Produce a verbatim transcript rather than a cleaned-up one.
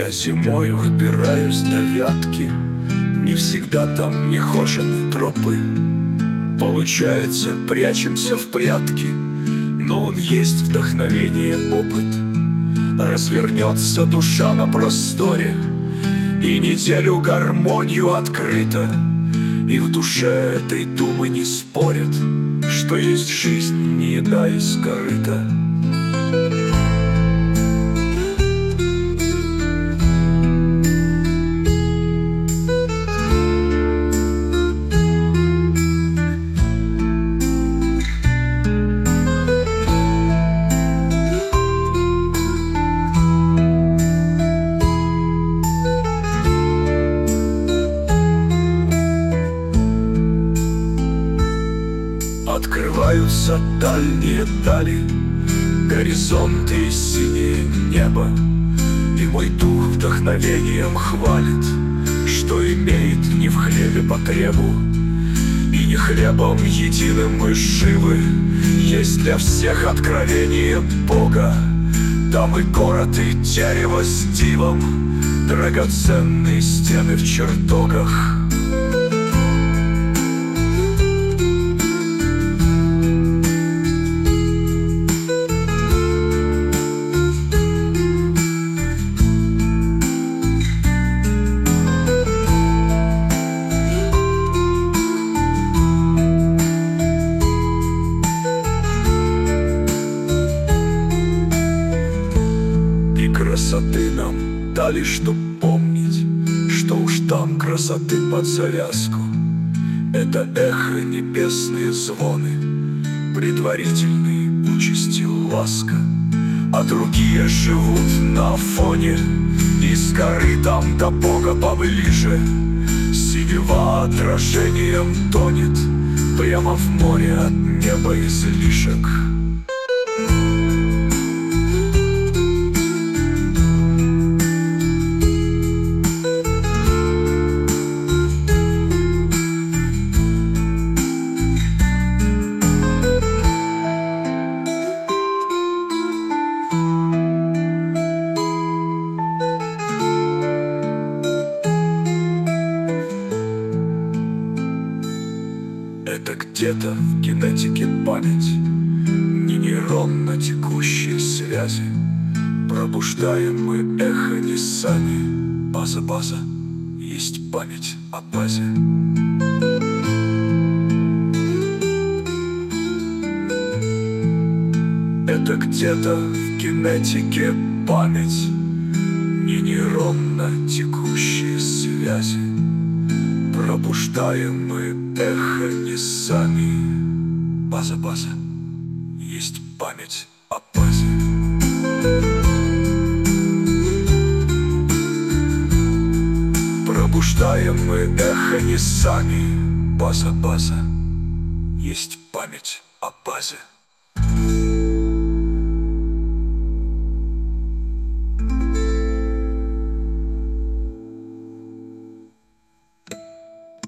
Я зимой выбираюсь до Вятки, не всегда там нехожены тропы. Получается, прячемся в прятки, но он есть вдохновение, опыт. Развернется душа на просторе, и неделю гармонию открыто. И в душе этой думы не спорят, что есть жизнь, не еда из корыта. Открываются дальние дали, горизонты и синее небо. И мой дух вдохновением хвалит, что имеет не в хлебе потребу. И не хлебом единым мы живы, есть для всех откровение Бога. Там и город, и дерево с дивом, драгоценные стены в чертогах. Красоты нам дали, чтоб помнить, что уж там красоты под завязку. Это эхо, небесные звоны, предварительные участи ласка. А другие живут на фоне, из горы там до Бога поближе. Синева отражением тонет прямо в море от неба излишек. Это где-то в генетике память, не нейронно текущие связи. Пробуждаем мы эхо не сами. База-база, есть память о базе. Это где-то в генетике память, не нейронно текущие связи. Пробуждаем мы эхо не сами. База-база, есть память о базе. Пробуждаем мы эхо не сами. База-база, есть память о базе.